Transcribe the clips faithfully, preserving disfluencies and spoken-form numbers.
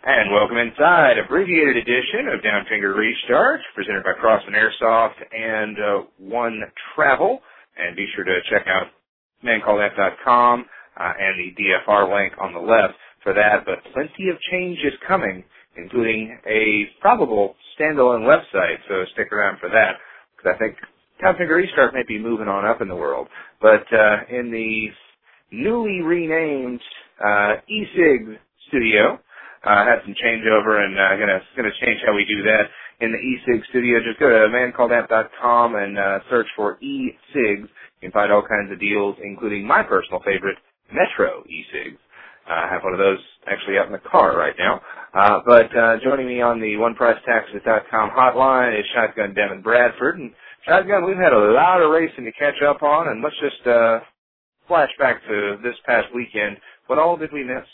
And welcome inside, abbreviated edition of Downfinger Restart, presented by Crossman Airsoft and uh, One Travel. And be sure to check out man called f dot com uh, and the D F R link on the left for that. But plenty of change is coming, including a probable standalone website, so stick around for that, because I think Downfinger Restart may be moving on up in the world. But uh, in the newly renamed uh, eSig studio, Uh, had some changeover, and uh, gonna gonna change how we do that in the eSig studio. Just go to man called f dot com and uh, search for eSigs. You can find all kinds of deals, including my personal favorite, Metro eSigs. Uh, I have one of those actually out in the car right now. Uh, but uh, joining me on the one price taxes dot com hotline is Shotgun Devin Bradford. And Shotgun, we've had a lot of racing to catch up on, and let's just uh, flash back to this past weekend. What all did we miss?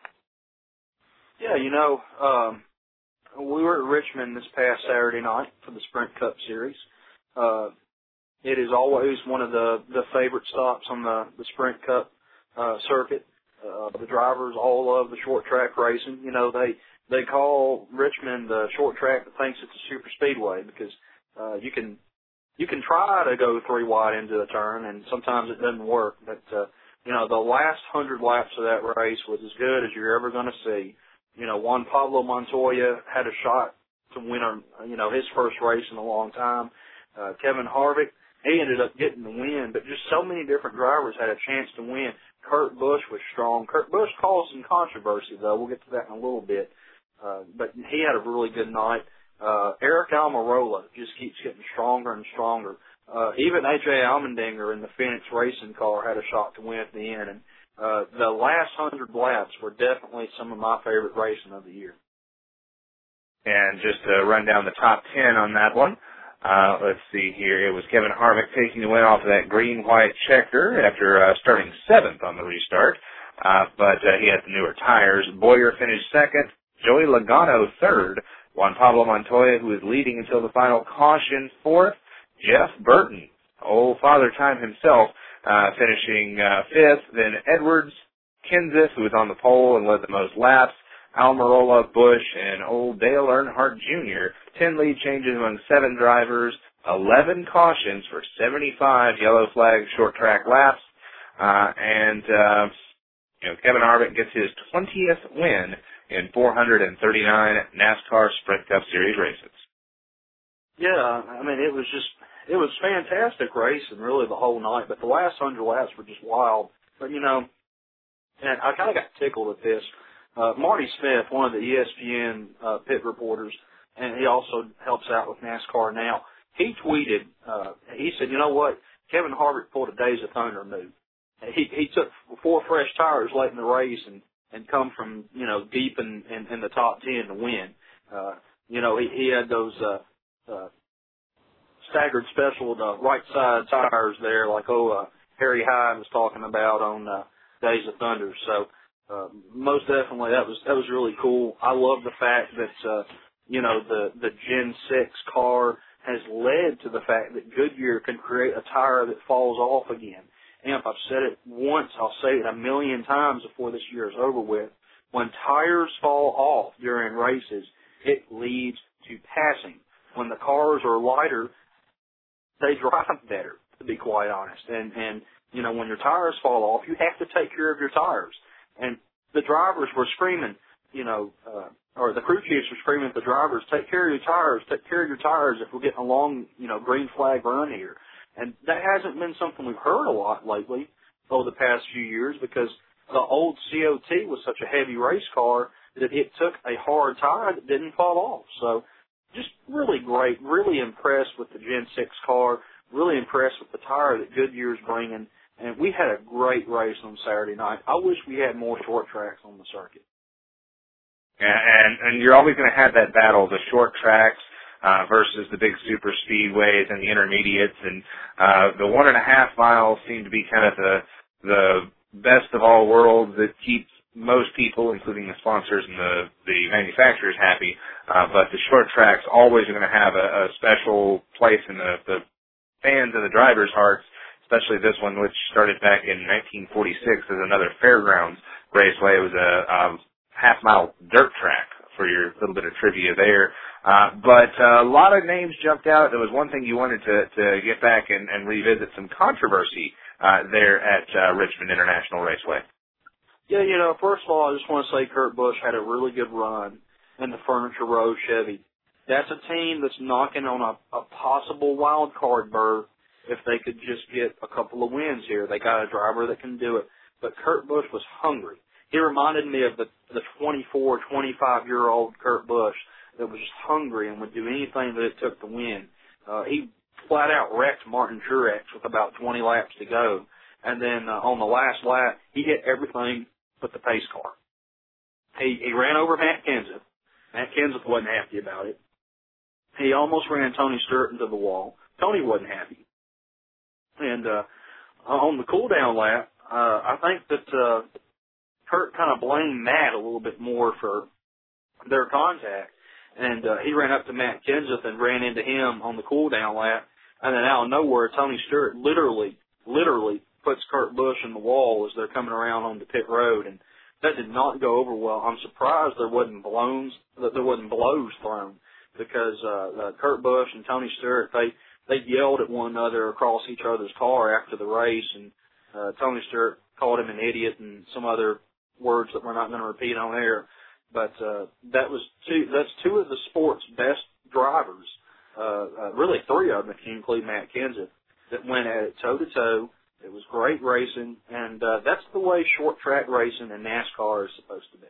Yeah, you know, um, we were at Richmond this past Saturday night for the Sprint Cup Series. Uh, it is always one of the, the favorite stops on the, the Sprint Cup uh, circuit. Uh, the drivers all love the short track racing. You know, they they call Richmond the short track that thinks it's a super speedway because uh, you can you can try to go three wide into a turn, and sometimes it doesn't work. But uh, you know, the last hundred laps of that race was as good as you're ever going to see. You know, Juan Pablo Montoya had a shot to win, a, you know, his first race in a long time. Uh, Kevin Harvick, he ended up getting the win, but just so many different drivers had a chance to win. Kurt Busch was strong. Kurt Busch caused some controversy, though. We'll get to that in a little bit. Uh, but he had a really good night. Uh, Eric Almirola just keeps getting stronger and stronger. Uh, even A J Allmendinger in the Phoenix racing car had a shot to win at the end. And Uh, the last hundred laps were definitely some of my favorite racing of the year. And just to run down the top ten on that one, uh, let's see here. It was Kevin Harvick taking the win off of that green-white checker after uh, starting seventh on the restart, uh, but uh, he had the newer tires. Boyer finished second, Joey Logano third, Juan Pablo Montoya, who was leading until the final caution, fourth, Jeff Burton, old Father Time himself, Uh, finishing uh, fifth, then Edwards, Kenseth, who was on the pole and led the most laps, Almirola, Busch, and old Dale Earnhardt Junior Ten lead changes among seven drivers, eleven cautions for seventy-five yellow flag short track laps, uh, and uh, you know Kevin Harvick gets his twentieth win in four hundred thirty-nine NASCAR Sprint Cup Series races. Yeah, I mean, it was just, it was fantastic racing really the whole night, but the last hundred laps were just wild. But, you know, and I kind of got tickled at this. Uh, Marty Smith, one of the E S P N uh, pit reporters, and he also helps out with NASCAR now, he tweeted, uh, he said, you know what, Kevin Harvick pulled a Days of Thunder move. He, he took four fresh tires late in the race and, and come from, you know, deep in, in, in the top ten to win. Uh, you know, he, he had those, uh, Uh, staggered special uh, right side tires there, like oh uh, Harry Hyde was talking about on uh, Days of Thunder. So uh, most definitely that was that was really cool. I love the fact that uh, you know the the Gen six car has led to the fact that Goodyear can create a tire that falls off again. And if I've said it once, I'll say it a million times before this year is over with. When tires fall off during races, it leads to passing. When the cars are lighter, they drive better, to be quite honest. And, and, you know, when your tires fall off, you have to take care of your tires. And the drivers were screaming, you know, uh, or the crew chiefs were screaming at the drivers, take care of your tires, take care of your tires if we're getting a long, you know, green flag run here. And that hasn't been something we've heard a lot lately over the past few years because the old C O T was such a heavy race car that it took a hard tire that didn't fall off. So, just really great, really impressed with the Gen six car, really impressed with the tire that Goodyear's bringing, and we had a great race on Saturday night. I wish we had more short tracks on the circuit. And, and you're always going to have that battle, the short tracks uh, versus the big super speedways and the intermediates, and uh, the one and a half miles seem to be kind of the, the best of all worlds that keeps most people, including the sponsors and the, the manufacturers, happy. Uh, but the short tracks always are going to have a, a special place in the, the fans and the drivers' hearts, especially this one, which started back in nineteen forty-six as another fairgrounds raceway. It was a, a half-mile dirt track for your little bit of trivia there. Uh, but uh, a lot of names jumped out. There was one thing you wanted to, to get back and, and revisit some controversy uh, there at uh, Richmond International Raceway. Yeah, you know, first of all, I just want to say Kurt Busch had a really good run in the Furniture Row Chevy. That's a team that's knocking on a, a possible wild card berth if they could just get a couple of wins here. They got a driver that can do it. But Kurt Busch was hungry. He reminded me of the, the twenty-four, twenty-five-year-old Kurt Busch that was just hungry and would do anything that it took to win. Uh, he flat out wrecked Martin Truex with about twenty laps to go. And then uh, on the last lap, he hit everything but the pace car. He, he ran over Matt Kenseth. Matt Kenseth wasn't happy about it. He almost ran Tony Stewart into the wall. Tony wasn't happy. And uh, on the cool-down lap, uh, I think that uh, Kurt kind of blamed Matt a little bit more for their contact. And uh, he ran up to Matt Kenseth and ran into him on the cool-down lap. And then out of nowhere, Tony Stewart literally, literally puts Kurt Busch in the wall as they're coming around on the pit road. And that did not go over well. I'm surprised there wasn't blows, that there wasn't blows thrown, because uh, uh, Kurt Busch and Tony Stewart, they, they yelled at one another across each other's car after the race, and uh, Tony Stewart called him an idiot and some other words that we're not going to repeat on air. But uh, that was two, that's two of the sport's best drivers, uh, uh, really three of them if you include Matt Kenseth, that went at it toe-to-toe. It was great racing, and uh, that's the way short-track racing and NASCAR is supposed to be.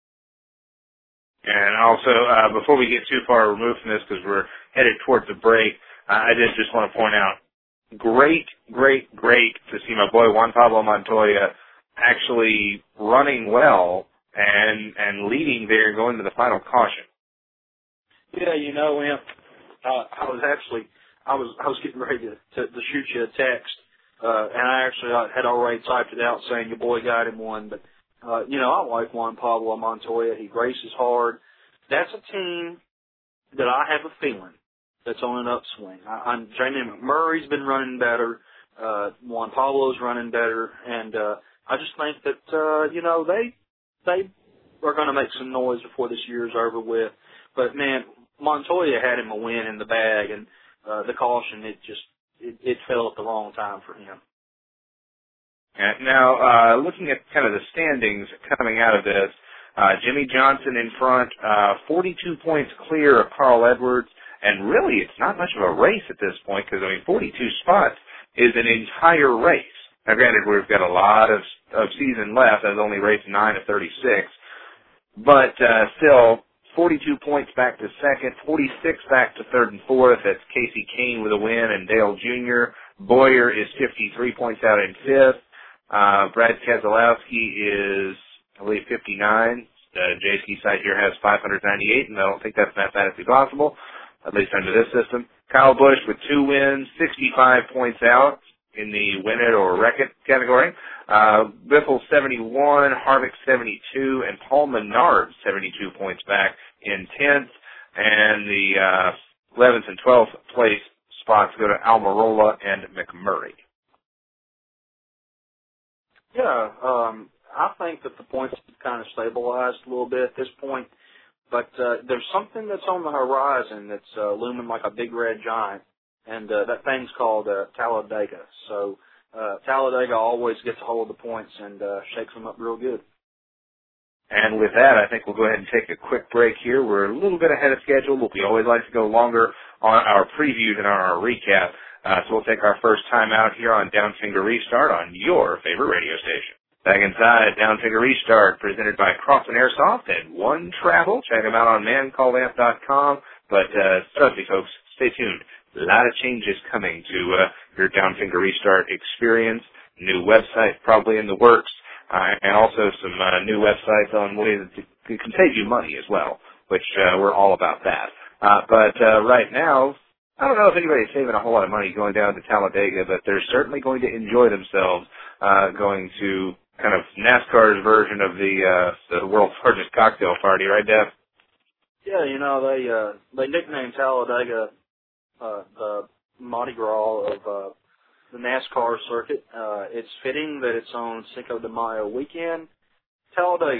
And also, uh, before we get too far removed from this, because we're headed towards the break, uh, I did just want to point out, great, great, great to see my boy Juan Pablo Montoya actually running well and and leading there going to the final caution. Yeah, you know, Imp, uh, I was actually, I was I was getting ready to, to, to shoot you a text, uh, and I actually had already typed it out saying your boy got him one, but Uh, you know, I like Juan Pablo Montoya. He races hard. That's a team that I have a feeling that's on an upswing. I, I'm Jamie McMurray's been running better. Uh, Juan Pablo's running better, and uh, I just think that uh, you know they they are going to make some noise before this year's over with. But man, Montoya had him a win in the bag, and uh, the caution it just it, it fell at the wrong time for him. Uh, now, uh, looking at kind of the standings coming out of this, uh, Jimmy Johnson in front, uh, forty-two points clear of Carl Edwards, and really it's not much of a race at this point because, I mean, forty-two spots is an entire race. Now, granted, we've got a lot of, of season left. I've only raced nine of thirty-six, but uh, still, forty-two points back to second, forty-six back to third and fourth. That's Casey Kane with a win and Dale Junior Boyer is fifty-three points out in fifth. Uh, Brad Keselowski is, I believe, fifty-nine. The J S K site here has five hundred ninety-eight, and I don't think that's mathematically possible, at least under this system. Kyle Busch with two wins, sixty-five points out in the win it or wreck it category. Uh, Biffle seventy-one, Harvick seventy-two, and Paul Menard seventy-two points back in tenth. And the uh, eleventh and twelfth place spots go to Almirola and McMurray. Yeah, um, I think that the points have kind of stabilized a little bit at this point, but uh, there's something that's on the horizon that's uh, looming like a big red giant, and uh, that thing's called uh, Talladega. So uh, Talladega always gets a hold of the points and uh, shakes them up real good. And with that, I think we'll go ahead and take a quick break here. We're a little bit ahead of schedule, but we always like to go longer on our previews and on our recap. Uh, so we'll take our first time out here on Downfinger Restart on your favorite radio station. Back inside, Downfinger Restart, presented by Crofton Airsoft and One Travel. Check them out on man call lamp dot com. But uh, trust me, folks, stay tuned. A lot of changes coming to uh, your Downfinger Restart experience. New website probably in the works, uh, and also some uh, new websites on ways that can save you money as well, which uh, we're all about that. Uh, but uh, right now, I don't know if anybody's saving a whole lot of money going down to Talladega, but they're certainly going to enjoy themselves uh, going to kind of NASCAR's version of the uh, the world's largest cocktail party, right, Dev? Yeah, you know, they uh, they nicknamed Talladega uh, the Mardi Gras of uh, the NASCAR circuit. Uh, it's fitting that it's on Cinco de Mayo weekend. Talladega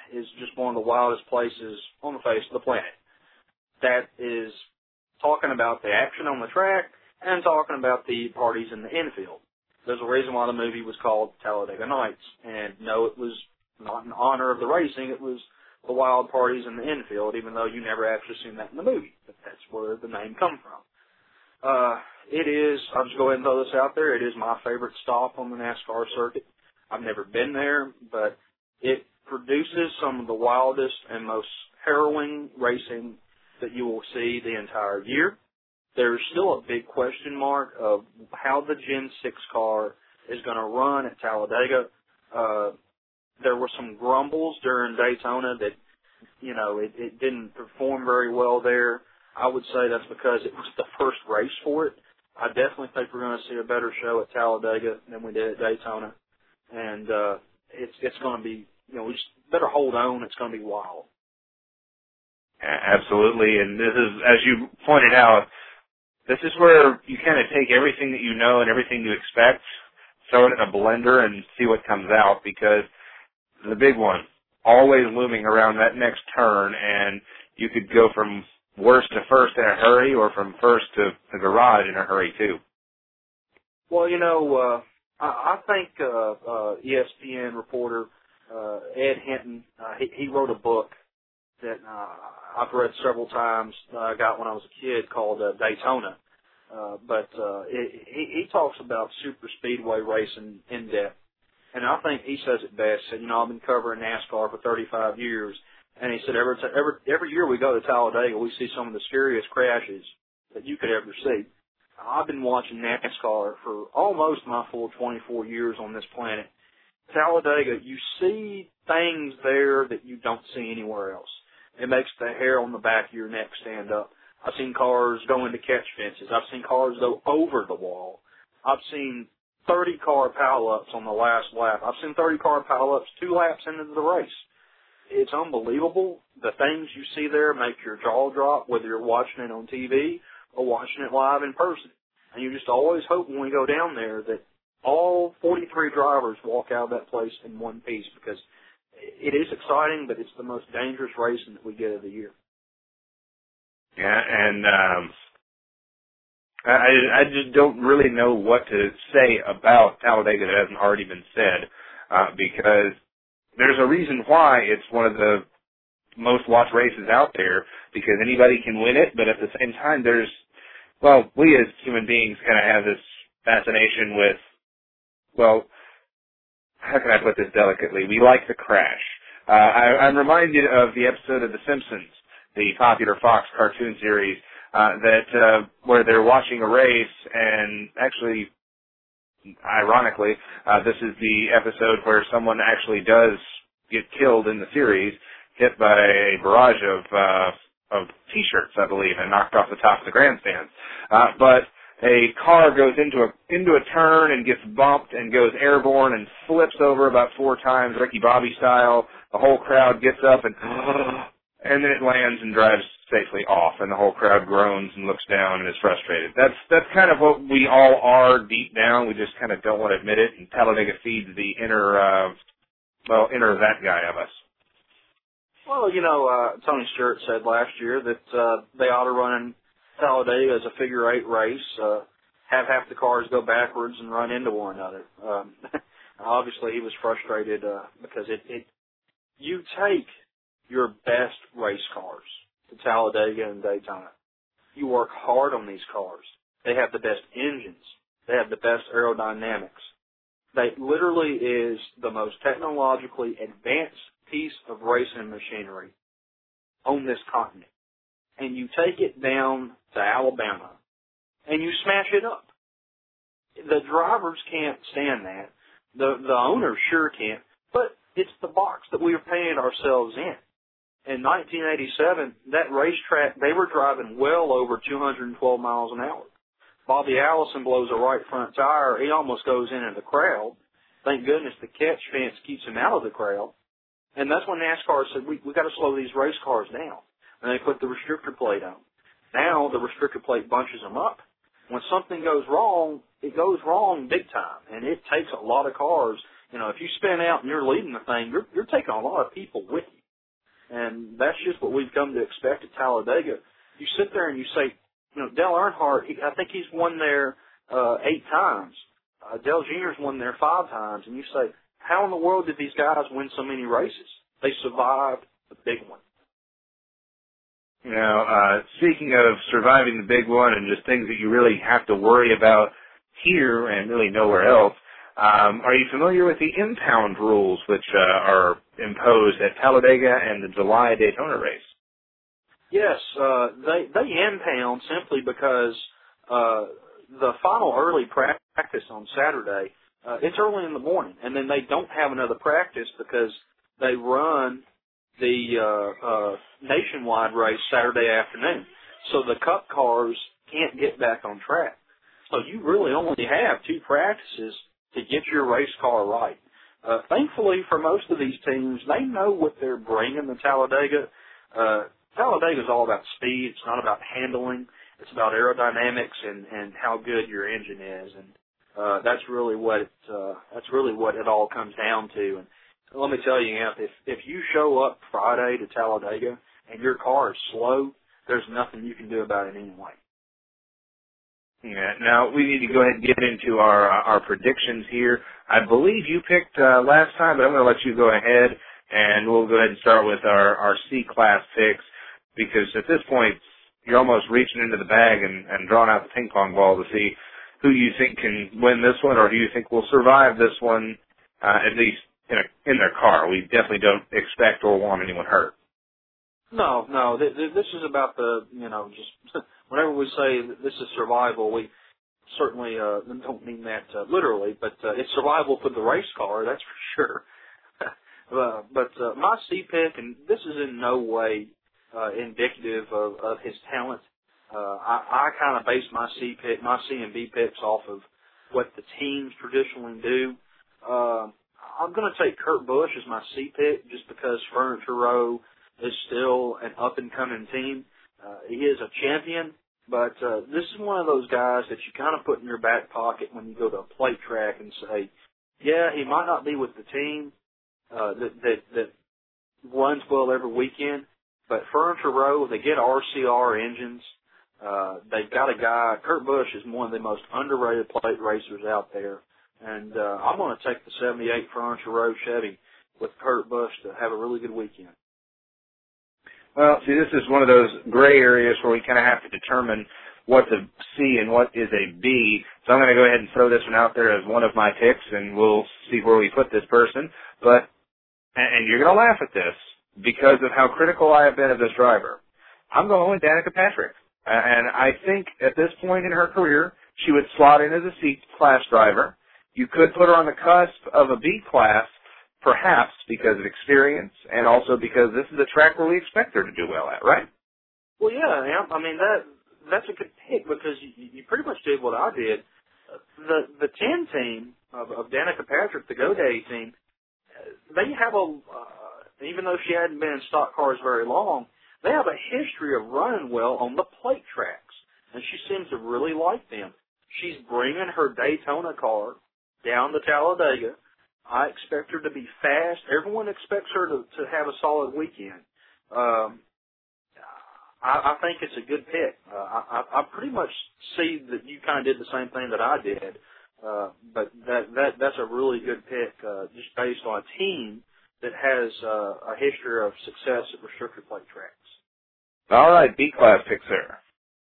is just one of the wildest places on the face of the planet. That is talking about the action on the track and talking about the parties in the infield. There's a reason why the movie was called Talladega Nights. And no, it was not in honor of the racing. It was the wild parties in the infield, even though you never actually seen that in the movie. But that's where the name comes from. Uh, it is, I'll just go ahead and throw this out there, it is my favorite stop on the NASCAR circuit. I've never been there, but it produces some of the wildest and most harrowing racing that you will see the entire year. There's still a big question mark of how the Gen six car is going to run at Talladega. Uh, there were some grumbles during Daytona that, you know, it, it didn't perform very well there. I would say that's because it was the first race for it. I definitely think we're going to see a better show at Talladega than we did at Daytona. And uh, it's it's going to be, you know, we just better hold on. It's going to be wild. Absolutely. And this is, as you pointed out, this is where you kind of take everything that you know and everything you expect, throw it in a blender and see what comes out, because the big one, always looming around that next turn, and you could go from worst to first in a hurry or from first to the garage in a hurry too. Well, you know, uh, I, I think uh, uh, E S P N reporter uh, Ed Hinton, uh, he, he wrote a book that uh, I've read several times. Uh, I got when I was a kid, called uh, Daytona. Uh, but uh, it, he, he talks about super speedway racing in depth. And I think he says it best. Said, you know, I've been covering NASCAR for thirty-five years. And he said every, t- every, every year we go to Talladega, we see some of the scariest crashes that you could ever see. I've been watching NASCAR for almost my full twenty-four years on this planet. Talladega, you see things there that you don't see anywhere else. It makes the hair on the back of your neck stand up. I've seen cars go into catch fences. I've seen cars go over the wall. I've seen thirty-car pileups on the last lap. I've seen thirty-car pileups two laps into the race. It's unbelievable. The things you see there make your jaw drop, whether you're watching it on T V or watching it live in person. And you just always hope when we go down there that all forty-three drivers walk out of that place in one piece, because it is exciting, but it's the most dangerous racing that we get of the year. Yeah, and um, I, I just don't really know what to say about Talladega that hasn't already been said, uh, because there's a reason why it's one of the most watched races out there, because anybody can win it, but at the same time there's, well, we as human beings kind of have this fascination with, well, how can I put this delicately? We like the crash. Uh, I, I'm reminded of the episode of The Simpsons, the popular Fox cartoon series, uh, that uh, where they're watching a race, and actually, ironically, uh, this is the episode where someone actually does get killed in the series, hit by a barrage of uh, of T-shirts, I believe, and knocked off the top of the grandstands. Uh, but a car goes into a into a turn and gets bumped and goes airborne and flips over about four times, Ricky Bobby style. The whole crowd gets up and and then it lands and drives safely off, and the whole crowd groans and looks down and is frustrated. That's that's kind of what we all are deep down. We just kind of don't want to admit it, and Talladega feeds the inner, uh, well, inner that guy of us. Well, you know, uh, Tony Stewart said last year that uh, they ought to run Talladega as a figure eight race, uh, have half the cars go backwards and run into one another. Um, obviously, he was frustrated uh, because it, it you take your best race cars to Talladega and Daytona. You work hard on these cars. They have the best engines. They have the best aerodynamics. They literally is the most technologically advanced piece of racing machinery on this continent. And you take it down to Alabama and you smash it up. The drivers can't stand that. The the owners sure can't. But it's the box that we are paying ourselves in. In nineteen eighty-seven, that racetrack, they were driving well over two hundred twelve miles an hour. Bobby Allison blows a right front tire. He almost goes into the crowd. Thank goodness the catch fence keeps him out of the crowd. And that's when NASCAR said, we we got to slow these race cars down. And they put the restrictor plate on. Now the restrictor plate bunches them up. When something goes wrong, it goes wrong big time. And it takes a lot of cars. You know, if you spin out and you're leading the thing, you're, you're taking a lot of people with you. And that's just what we've come to expect at Talladega. You sit there and you say, you know, Dale Earnhardt, he, I think he's won there uh, eight times. Uh, Dale Junior's won there five times. And you say, how in the world did these guys win so many races? They survived the big one. Now, uh, speaking of surviving the big one and just things that you really have to worry about here and really nowhere else, um, are you familiar with the impound rules which uh, are imposed at Talladega and the July Daytona race? Yes, uh, they they impound simply because uh, the final early practice on Saturday, uh, it's early in the morning, and then they don't have another practice because they run the uh, uh, nationwide race Saturday afternoon. So the Cup cars can't get back on track. So you really only have two practices to get your race car right. Uh, thankfully for most of these teams, they know what they're bringing to Talladega. Uh, Talladega is all about speed. It's not about handling. It's about aerodynamics and, and how good your engine is. And uh, that's really what it, uh, that's really what it all comes down to. And let me tell you, Amp, if if you show up Friday to Talladega and your car is slow, there's nothing you can do about it anyway. Yeah. Now we need to go ahead and get into our uh, our predictions here. I believe you picked uh, last time, but I'm going to let you go ahead, and we'll go ahead and start with our our C class picks, because at this point you're almost reaching into the bag and, and drawing out the ping pong ball to see who you think can win this one, or who you think will survive this one, uh, at least in a, in their car. We definitely don't expect or want anyone hurt. No, no. Th- th- this is about the, you know, just whenever we say that this is survival, we certainly uh, don't mean that uh, literally, but uh, it's survival for the race car, that's for sure. uh, but uh, my C pick, and this is in no way uh, indicative of, of his talent. Uh, I, I kind of base my C pick, my C and B picks off of what the teams traditionally do. Uh, I'm going to take Kurt Busch as my C pick just because Furniture Row is still an up-and-coming team. Uh, he is a champion, but uh, this is one of those guys that you kind of put in your back pocket when you go to a plate track and say, yeah, he might not be with the team uh, that, that, that runs well every weekend, but Furniture Row, they get R C R engines. Uh, they've got a guy, Kurt Busch is one of the most underrated plate racers out there. And uh, I'm going to take the seventy-eight Furniture Row Chevy with Kurt Busch to have a really good weekend. Well, see, this is one of those gray areas where we kind of have to determine what's a C and what is a B. So I'm going to go ahead and throw this one out there as one of my picks, and we'll see where we put this person. But, and you're going to laugh at this because of how critical I have been of this driver. I'm going with Danica Patrick. And I think at this point in her career, she would slot in as a C-class driver. You could put her on the cusp of a B-class, perhaps because of experience, and also because this is a track where we expect her to do well at, right? Well, yeah, I mean, that that's a good pick because you, you pretty much did what I did. The the ten team of, of Danica Patrick, the GoDaddy team, they have a, uh, even though she hadn't been in stock cars very long, they have a history of running well on the plate tracks, and she seems to really like them. She's bringing her Daytona car down to Talladega. I expect her to be fast. Everyone expects her to, to have a solid weekend. Um, I, I think it's a good pick. Uh, I, I pretty much see that you kind of did the same thing that I did, uh, but that, that that's a really good pick uh, just based on a team that has uh, a history of success at restrictor plate tracks. All right, B-class picks there.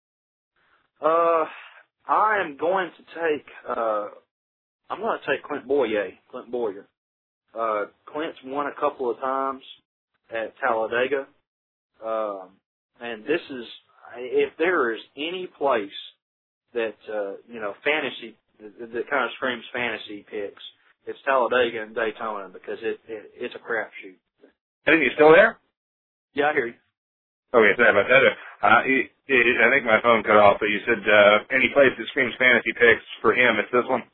Uh, I am going to take. Uh, I'm going to take Clint Boyer. Clint Boyer. Uh, Clint's won a couple of times at Talladega, um, and this is if there is any place that uh, you know fantasy that, that kind of screams fantasy picks, it's Talladega and Daytona because it, it it's a crapshoot. Hey, you still there? Yeah, I hear you. Okay, sorry about that. Uh, it, it, I think my phone cut off, but you said uh, any place that screams fantasy picks for him, it's this one.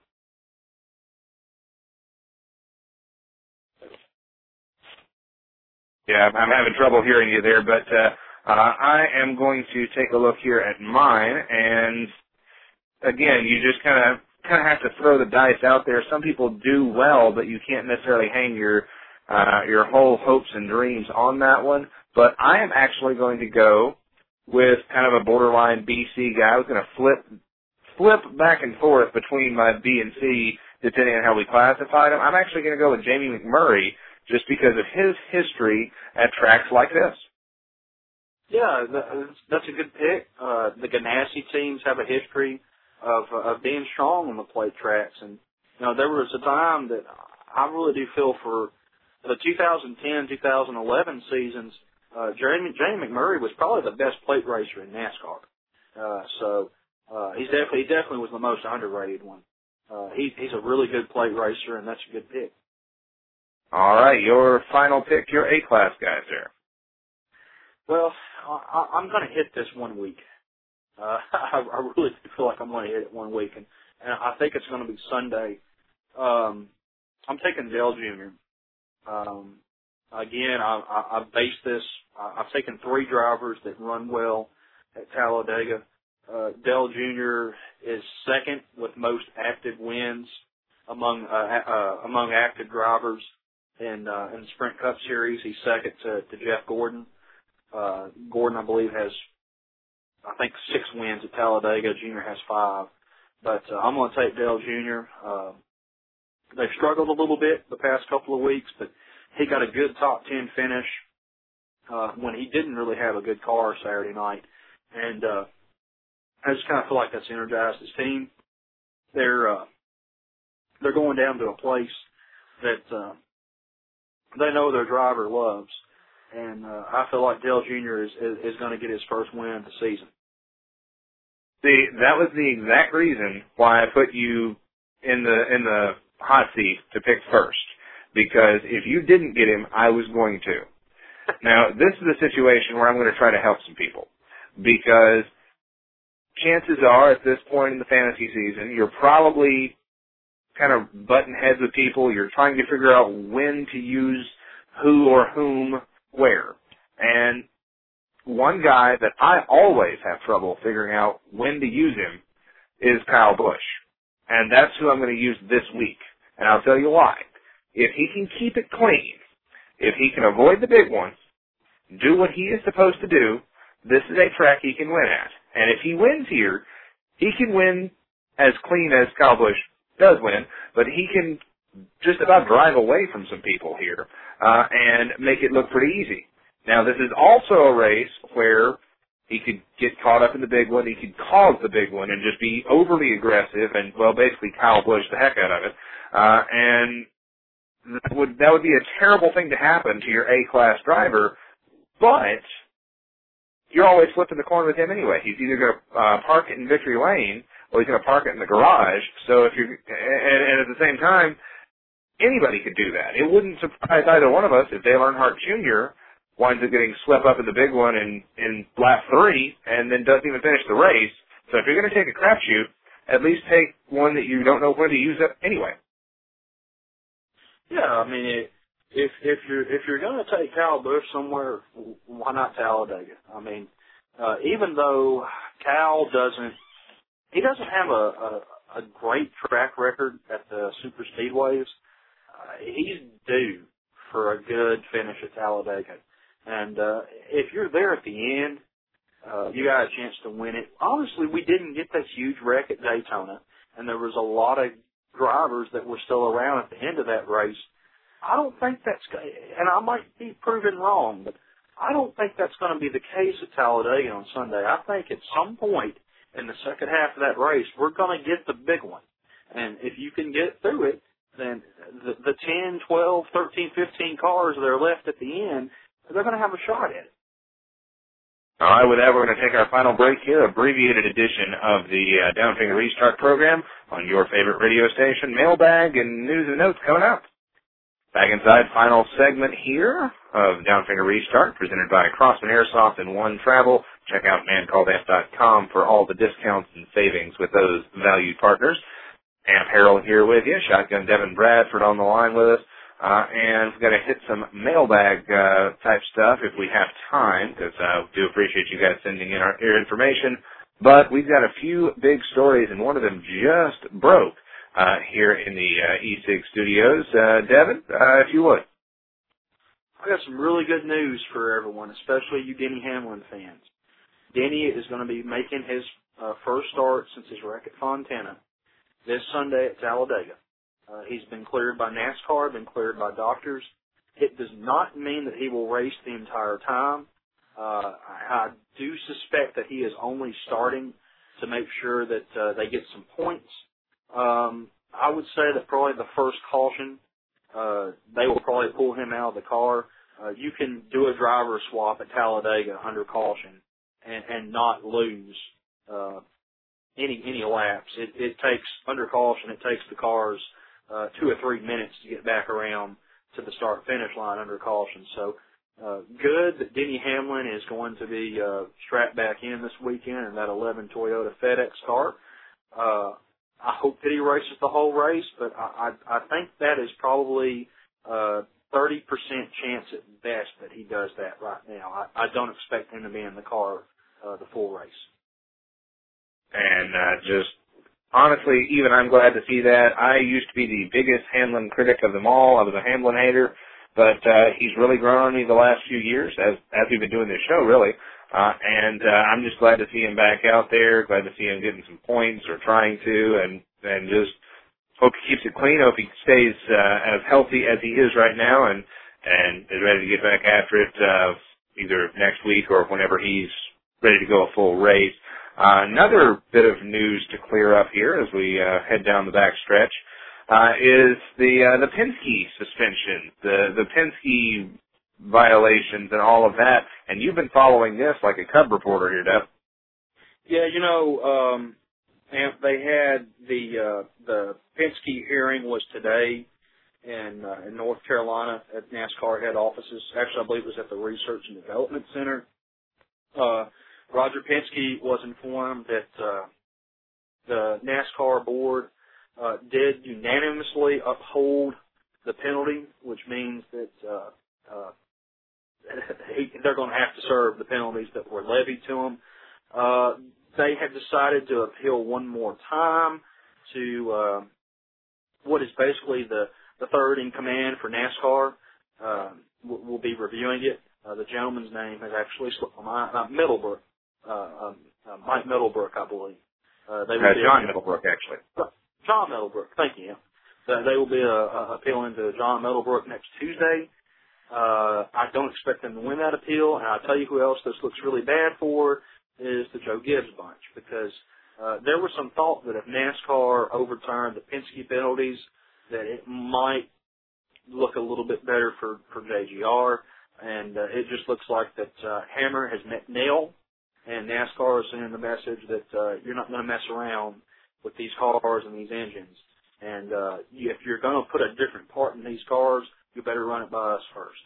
Yeah, I'm having trouble hearing you there, but uh, uh, I am going to take a look here at mine, and again, you just kind of kind of have to throw the dice out there. Some people do well, but you can't necessarily hang your uh, your whole hopes and dreams on that one. but I am actually going to go with kind of a borderline B C guy. I was going to flip flip back and forth between my B and C depending on how we classified him. I'm actually going to go with Jamie McMurray just because of his history at tracks like this. Yeah, that's a good pick. Uh, the Ganassi teams have a history of, of being strong on the plate tracks. And, you know, there was a time that I really do feel for the two thousand ten, two thousand eleven seasons, uh, Jamie, Jamie McMurray was probably the best plate racer in NASCAR. Uh, so, uh, he's definitely, he definitely was the most underrated one. Uh, he, he's a really good plate racer, and that's a good pick. All right, your final pick, your A-class guys there. Well, I, I'm going to hit this one week. Uh, I, I really feel like I'm going to hit it one week, and, and I think it's going to be Sunday. Um, I'm taking Dale Junior Um, again, I, I, I base this. I, I've taken three drivers that run well at Talladega. Uh, Dale Junior is second with most active wins among uh, uh, among active drivers in uh, in the Sprint Cup Series. He's second to, to Jeff Gordon. Uh, Gordon, I believe, has, I think, six wins at Talladega. Junior has five. But uh, I'm going to take Dale Junior Uh, they've struggled a little bit the past couple of weeks, but he got a good top ten finish uh, when he didn't really have a good car Saturday night. And uh, I just kind of feel like that's energized his team. They're uh, they're going down to a place that uh, they know their driver loves. And uh, I feel like Dale Junior is, is, is going to get his first win of the season. See, that was the exact reason why I put you in the in the hot seat to pick first. Because if you didn't get him, I was going to. Now, this is a situation where I'm going to try to help some people. Because chances are, at this point in the fantasy season, you're probably kind of butting heads with people. You're trying to figure out when to use who or whom where. And one guy that I always have trouble figuring out when to use him is Kyle Busch. And that's who I'm going to use this week. And I'll tell you why. If he can keep it clean, if he can avoid the big ones, do what he is supposed to do, this is a track he can win at. And if he wins here, he can win as clean as Kyle Busch does win, but he can just about drive away from some people here uh, and make it look pretty easy. Now, this is also a race where he could get caught up in the big one, he could cause the big one and just be overly aggressive and, well, basically Kyle Busch the heck out of it. Uh, and that would, that would be a terrible thing to happen to your A-class driver, but you're always flipping the coin with him anyway. He's either going to uh, park it in victory lane or he's going to park it in the garage. So if you're, and, and at the same time, anybody could do that. It wouldn't surprise either one of us if Dale Earnhardt Junior winds up getting swept up in the big one in, in lap three and then doesn't even finish the race. So if you're going to take a crapshoot, at least take one that you don't know when to use it anyway. Yeah, I mean, it, if if you're if you're going to take Kyle Busch somewhere, why not Talladega? I mean, uh, even though Cal doesn't, he doesn't have a, a, a great track record at the super speedways. Uh, he's due for a good finish at Talladega. And uh, if you're there at the end, uh, you got a chance to win it. Honestly, we didn't get that huge wreck at Daytona, and there was a lot of drivers that were still around at the end of that race. I don't think that's, and I might be proven wrong, but I don't think that's going to be the case at Talladega on Sunday. I think at some point in the second half of that race, we're going to get the big one. And if you can get through it, then the, the ten, twelve, thirteen, fifteen cars that are left at the end, they're going to have a shot at it. All right, with that, we're going to take our final break here, abbreviated edition of the uh, Downfinger Restart program on your favorite radio station, mailbag, and news and notes coming up. Back inside, final segment here of Downfinger Restart, presented by Crossman Airsoft and One Travel. Check out man called f dot com for all the discounts and savings with those valued partners. Amp Harold here with you, Shotgun Devin Bradford on the line with us. Uh, and we've got to hit some mailbag uh, type stuff if we have time, because uh, we do appreciate you guys sending in our, your information. But we've got a few big stories, and one of them just broke uh, here in the uh, E SIG studios. Uh, Devin, uh, if you would. I got some really good news for everyone, especially you Denny Hamlin fans. Denny is going to be making his uh, first start since his wreck at Fontana this Sunday at Talladega. Uh, he's been cleared by NASCAR, been cleared by doctors. It does not mean that he will race the entire time. Uh, I, I do suspect that he is only starting to make sure that uh, they get some points. Um, I would say that probably the first caution, uh, they will probably pull him out of the car. Uh, you can do a driver swap at Talladega under caution and, and not lose uh, any any laps. It, it takes, under caution, it takes the cars uh, two or three minutes to get back around to the start-finish line under caution. So uh, good that Denny Hamlin is going to be uh, strapped back in this weekend in that eleven Toyota FedEx car. Uh, I hope that he races the whole race, but I, I, I think that is probably uh, thirty percent chance at best that he does that right now. I, I don't expect him to be in the car uh, the full race. And uh, just honestly, even I'm glad to see that. I used to be the biggest Hamlin critic of them all. I was a Hamlin hater, but uh, he's really grown on me the last few years as as we've been doing this show, really. Uh, and uh, I'm just glad to see him back out there, glad to see him getting some points or trying to, and, and just hope he keeps it clean, hope he stays uh, as healthy as he is right now and, and is ready to get back after it uh, either next week or whenever he's ready to go a full race. Uh, another bit of news to clear up here as we uh, head down the back stretch uh, is the uh, the Penske suspension, the, the Penske violations and all of that, and you've been following this like a Cub reporter here, Deb. Yeah, you know, um, they had the uh, the Penske hearing was today in uh, in North Carolina at NASCAR head offices. Actually, I believe it was at the Research and Development Center. Uh, Roger Penske was informed that uh, the NASCAR board uh, did unanimously uphold the penalty, which means that uh, uh, they're going to have to serve the penalties that were levied to them. Uh, they have decided to appeal one more time to uh, what is basically the, the third in command for NASCAR. Uh, we'll, we'll be reviewing it. Uh, the gentleman's name has actually slipped my mind. Uh, Middlebrook. Uh, um, uh, Mike Middlebrook, I believe. Uh, they will uh, be John Middlebrook, actually. John Middlebrook, thank you. Uh, they will be uh, uh, appealing to John Middlebrook next Tuesday. Uh, I don't expect them to win that appeal, and I'll tell you who else this looks really bad for is the Joe Gibbs bunch, because uh, there was some thought that if NASCAR overturned the Penske penalties, that it might look a little bit better for, for J G R, and uh, it just looks like that uh, hammer has met nail, and NASCAR is sending the message that uh, you're not going to mess around with these cars and these engines, and uh, you, if you're going to put a different part in these cars, you better run it by us first.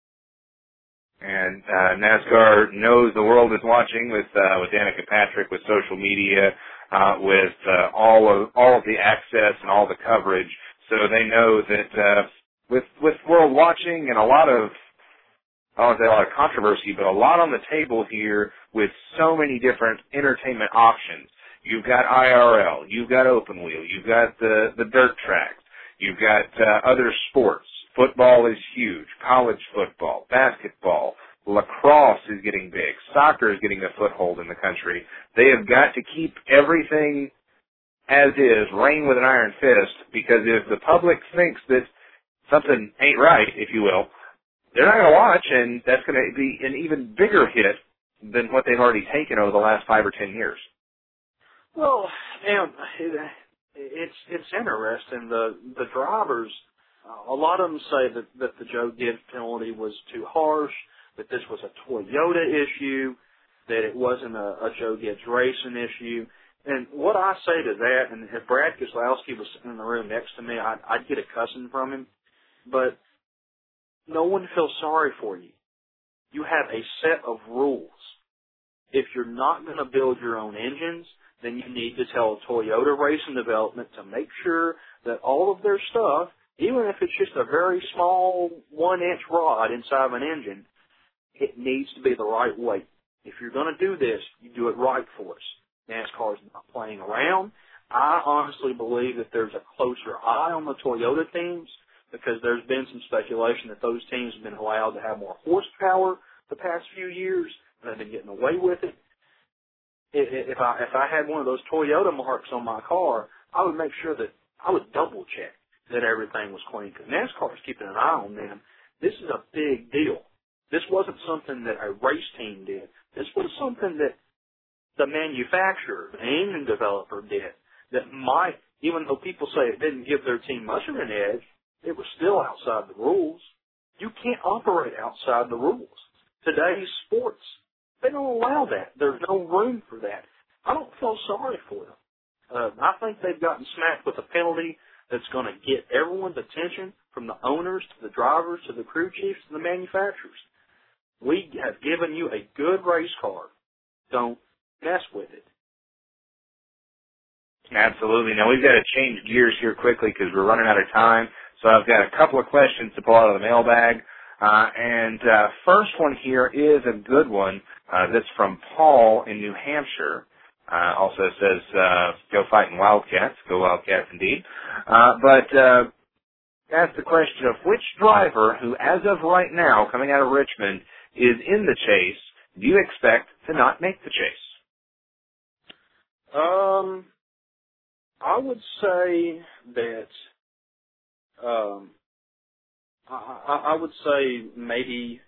And uh, NASCAR knows the world is watching with uh, with Danica Patrick, with social media, uh, with uh, all of all of the access and all the coverage. So they know that uh, with with world watching and a lot of I don't want to say a lot of controversy, but a lot on the table here with so many different entertainment options. You've got I R L, you've got open wheel, you've got the the dirt tracks, you've got uh, other sports. Football is huge. College football, basketball, lacrosse is getting big. Soccer is getting a foothold in the country. They have got to keep everything as is, reign with an iron fist, because if the public thinks that something ain't right, if you will, they're not going to watch, and that's going to be an even bigger hit than what they've already taken over the last five or ten years. Well, you know, it's it's interesting. The the drivers. A lot of them say that, that the Joe Gibbs penalty was too harsh, that this was a Toyota issue, that it wasn't a, a Joe Gibbs racing issue. And what I say to that, and if Brad Keselowski was sitting in the room next to me, I'd, I'd get a cussing from him. But no one feels sorry for you. You have a set of rules. If you're not going to build your own engines, then you need to tell Toyota Racing Development to make sure that all of their stuff, even if it's just a very small one-inch rod inside of an engine, it needs to be the right weight. If you're going to do this, you do it right for us. NASCAR's not playing around. I honestly believe that there's a closer eye on the Toyota teams because there's been some speculation that those teams have been allowed to have more horsepower the past few years, and they've been getting away with it. If I if I had one of those Toyota marks on my car, I would make sure that I would double check that everything was clean, because NASCAR is keeping an eye on them. This is a big deal. This wasn't something that a race team did. This was something that the manufacturer, the engine developer did, that might, even though people say it didn't give their team much of an edge, it was still outside the rules. You can't operate outside the rules. Today's sports, they don't allow that. There's no room for that. I don't feel sorry for them. Uh, I think they've gotten smacked with a penalty that's going to get everyone's attention, from the owners to the drivers to the crew chiefs to the manufacturers. We have given you a good race car. Don't mess with it. Absolutely. Now, we've got to change gears here quickly because we're running out of time. So I've got a couple of questions to pull out of the mailbag. Uh, and uh, first one here is a good one. Uh, that's from Paul in New Hampshire. Uh, also says, uh, go fighting Wildcats. Go Wildcats indeed. Uh, but uh, ask the question of which driver who, as of right now, coming out of Richmond, is in the chase, do you expect to not make the chase? Um, I would say that um, I, I, I would say maybe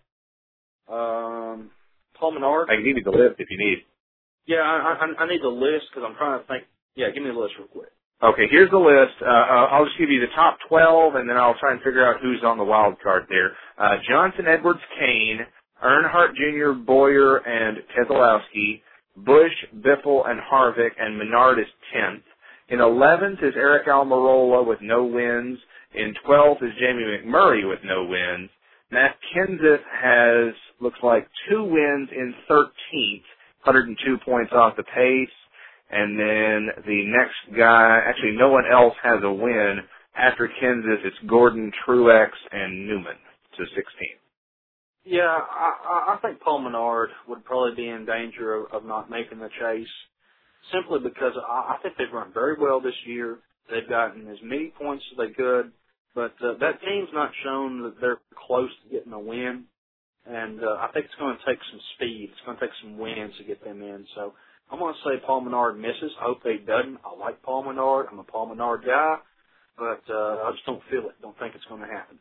um, Paul Menard. I can give you the list if you need. Yeah, I, I, I need the list because I'm trying to think. Yeah, give me the list real quick. Okay, here's the list. Uh, uh, I'll just give you the top twelve, and then I'll try and figure out who's on the wild card there. Uh, Johnson, Edwards, Kane, Earnhardt Junior, Boyer, and Keselowski, Busch, Biffle, and Harvick, and Menard is tenth. In eleventh is Eric Almirola with no wins. In twelfth is Jamie McMurray with no wins. Matt Kenseth has, looks like, two wins in thirteenth, one hundred two points off the pace. And then the next guy, actually no one else has a win. After Kenseth, it's Gordon, Truex, and Newman to sixteen. Yeah, I, I think Paul Menard would probably be in danger of, of not making the chase, simply because I, I think they've run very well this year. They've gotten as many points as they could, but uh, that team's not shown that they're close to getting a win. And uh, I think it's going to take some speed. It's going to take some wins to get them in. So I'm going to say Paul Menard misses. I hope he doesn't. I like Paul Menard. I'm a Paul Menard guy, but uh, I just don't feel it. Don't think it's going to happen.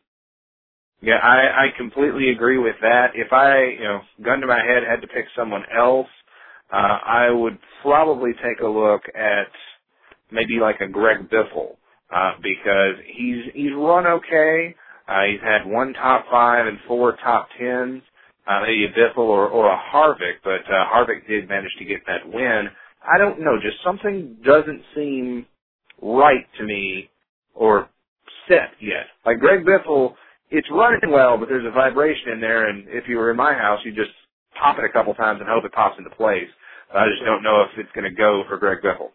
Yeah, I, I completely agree with that. If I, you know, gun to my head, had to pick someone else, uh, I would probably take a look at maybe like a Greg Biffle, uh, because he's he's run okay. Uh, he's had one top five and four top tens. Uh, maybe a Biffle or, or a Harvick, but uh, Harvick did manage to get that win. I don't know, just something doesn't seem right to me or set yet. Like Greg Biffle, it's running well, but there's a vibration in there, and if you were in my house, you just pop it a couple times and hope it pops into place. I just don't know if it's going to go for Greg Biffle.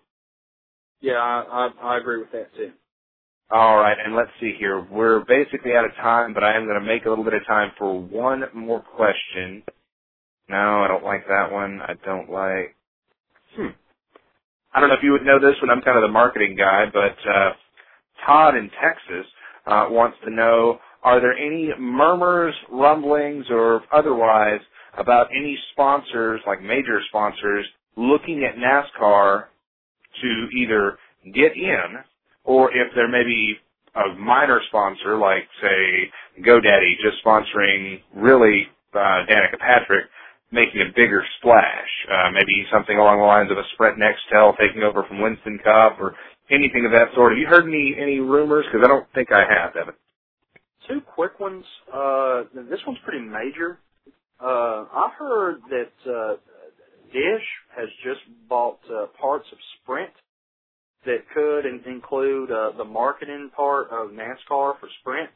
Yeah, I, I, I agree with that, too. All right, and let's see here. We're basically out of time, but I am going to make a little bit of time for one more question. No, I don't like that one. I don't like... Hmm. I don't know if you would know this one. I'm kind of the marketing guy, but uh, Todd in Texas uh, wants to know, are there any murmurs, rumblings, or otherwise about any sponsors, like major sponsors, looking at NASCAR to either get in, or if there may be a minor sponsor, like, say, GoDaddy, just sponsoring really uh, Danica Patrick, making a bigger splash, uh, maybe something along the lines of a Sprint Nextel taking over from Winston Cup, or anything of that sort. Have you heard any, any rumors? Because I don't think I have, Evan. Two quick ones. Uh, this one's pretty major. Uh, I heard that uh, Dish has just bought uh, parts of Sprint that could in- include uh, the marketing part of NASCAR for Sprint.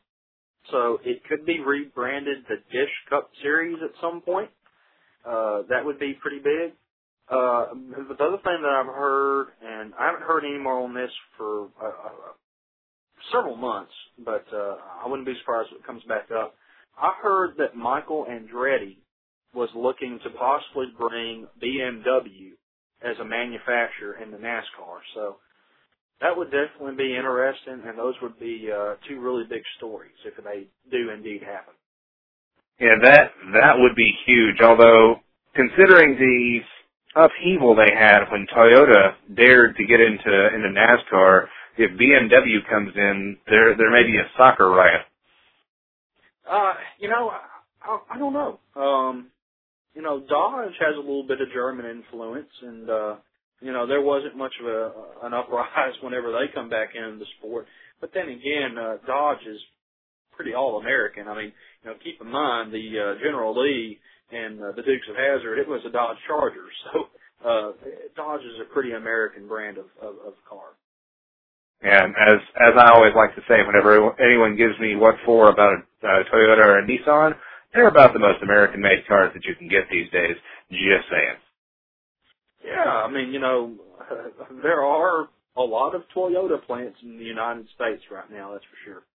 So it could be rebranded the Dish Cup Series at some point. Uh, that would be pretty big. Uh, the other thing that I've heard, and I haven't heard any more on this for uh, uh, several months, but uh, I wouldn't be surprised if it comes back up. I heard that Michael Andretti was looking to possibly bring B M W as a manufacturer into NASCAR. So that would definitely be interesting, and those would be uh, two really big stories if they do indeed happen. Yeah, that that would be huge. Although, considering the upheaval they had when Toyota dared to get into into NASCAR, if B M W comes in, there there may be a soccer riot. Uh, you know, I, I don't know. Um, you know, Dodge has a little bit of German influence, and uh, you know, there wasn't much of a an uprise whenever they come back into the sport. But then again, uh, Dodge is pretty all-American. I mean, you know, keep in mind the uh, General Lee and uh, the Dukes of Hazzard, it was a Dodge Charger. So uh, Dodge is a pretty American brand of, of, of car. And as as I always like to say, whenever anyone gives me what for about a uh, Toyota or a Nissan, they're about the most American-made cars that you can get these days. Just saying. Yeah, I mean, you know, uh, there are a lot of Toyota plants in the United States right now, that's for sure.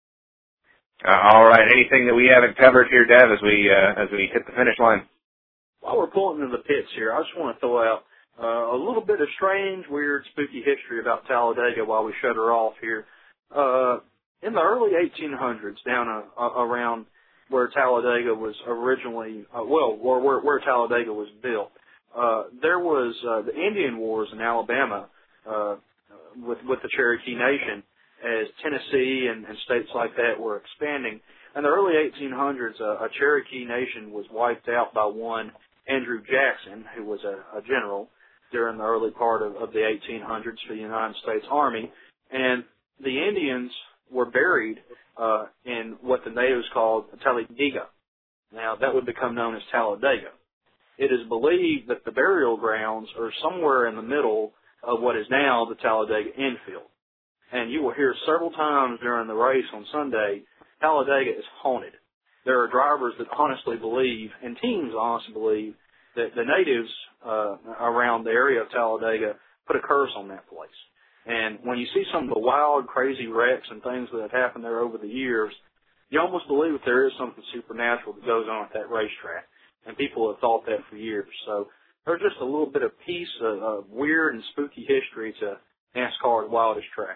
Uh, all right. Anything that we haven't covered here, Dev, as we uh, as we hit the finish line? While we're pulling into the pits here, I just want to throw out uh, a little bit of strange, weird, spooky history about Talladega while we shut her off here. Uh, in the early eighteen hundreds, down a, a, around where Talladega was originally, uh, well, or where, where Talladega was built, uh, there was uh, the Indian Wars in Alabama uh, with with the Cherokee Nation, as Tennessee and, and states like that were expanding. In the early eighteen hundreds, uh, a Cherokee Nation was wiped out by one Andrew Jackson, who was a, a general during the early part of, of the eighteen hundreds for the United States Army. And the Indians were buried uh, in what the natives called Talladega. Now, that would become known as Talladega. It is believed that the burial grounds are somewhere in the middle of what is now the Talladega infield. And you will hear several times during the race on Sunday, Talladega is haunted. There are drivers that honestly believe, and teams honestly believe, that the natives uh, around the area of Talladega put a curse on that place. And when you see some of the wild, crazy wrecks and things that have happened there over the years, you almost believe that there is something supernatural that goes on at that racetrack. And people have thought that for years. So there's just a little bit of piece of, of weird and spooky history to NASCAR's wildest track.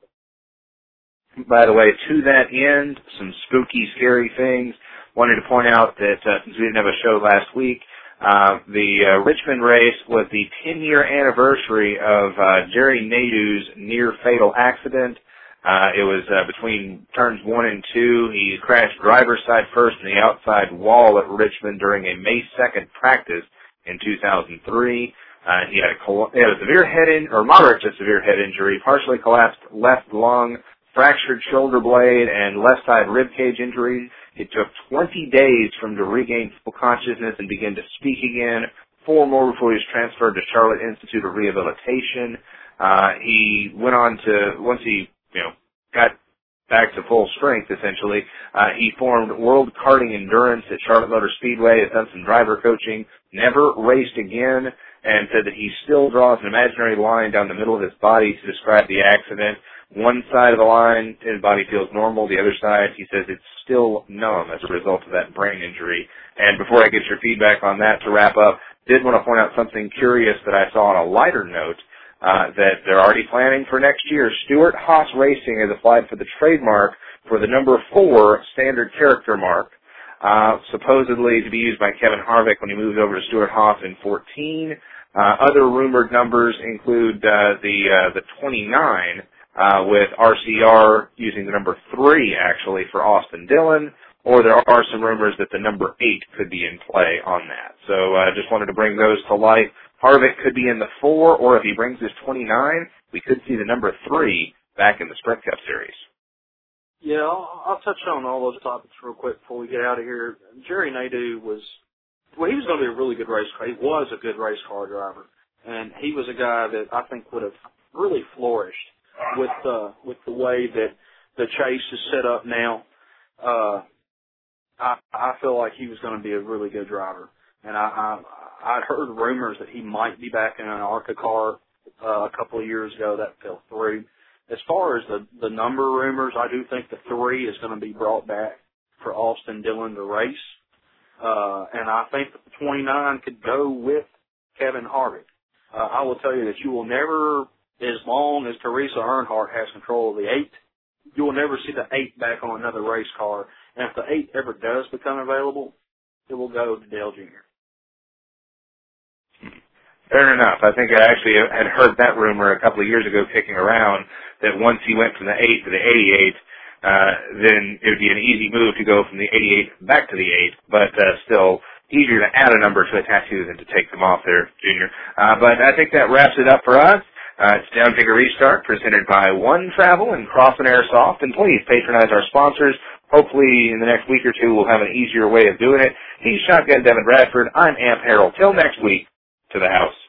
By the way, to that end, some spooky, scary things. Wanted to point out that uh, since we didn't have a show last week, uh, the uh, Richmond race was the ten-year anniversary of uh, Jerry Nadeau's near-fatal accident. Uh, it was uh, between turns one and two. He crashed driver's side first in the outside wall at Richmond during a May second practice in two thousand three. Uh, he had a, col- he had a severe head in, or moderate to severe head injury, partially collapsed left lung, fractured shoulder blade, and left side rib cage injuries. It took twenty days for him to regain full consciousness and begin to speak again. Four more before he was transferred to Charlotte Institute of Rehabilitation. Uh, he went on to, once he, you know, got back to full strength, essentially, uh, he formed World Karting Endurance at Charlotte Motor Speedway, has done some driver coaching, never raced again, and said that he still draws an imaginary line down the middle of his body to describe the accident. One side of the line, his body feels normal. The other side, he says it's still numb as a result of that brain injury. And before I get your feedback on that, to wrap up, did want to point out something curious that I saw on a lighter note, uh, that they're already planning for next year. Stuart Haas Racing has applied for the trademark for the number four standard character mark, uh, supposedly to be used by Kevin Harvick when he moves over to Stuart Haas in fourteen. Uh, other rumored numbers include uh, the uh, the twenty-nine, Uh, with R C R using the number three, actually, for Austin Dillon, or there are some rumors that the number eight could be in play on that. So I uh, just wanted to bring those to light. Harvick could be in the four, or if he brings his twenty-nine, we could see the number three back in the Sprint Cup Series. Yeah, I'll, I'll touch on all those topics real quick before we get out of here. Jerry Nadeau was, well, he was going to be a really good race car. He was a good race car driver, and he was a guy that I think would have really flourished with uh, with the way that the chase is set up now. Uh, I, I feel like he was going to be a really good driver. And I, I, I'd heard rumors that he might be back in an ARCA car uh, a couple of years ago. That fell through. As far as the, the number rumors, I do think the three is going to be brought back for Austin Dillon to race. Uh, and I think that the twenty-nine could go with Kevin Harvick. Uh, I will tell you that you will never as long as Teresa Earnhardt has control of the eight, you will never see the eight back on another race car. And if the eight ever does become available, it will go to Dale Junior Fair enough. I think I actually had heard that rumor a couple of years ago kicking around that once he went from the eight to the eighty-eight, uh, then it would be an easy move to go from the eighty-eight back to the eight, but uh, still easier to add a number to a tattoo than to take them off there, Junior. Uh, but I think that wraps it up for us. Uh, it's Down Finger Restart, presented by One Travel and Cross and Airsoft, and please patronize our sponsors. Hopefully in the next week or two we'll have an easier way of doing it. He's Shotgun Devin Bradford. I'm Amp Harold. Till next week, to the house.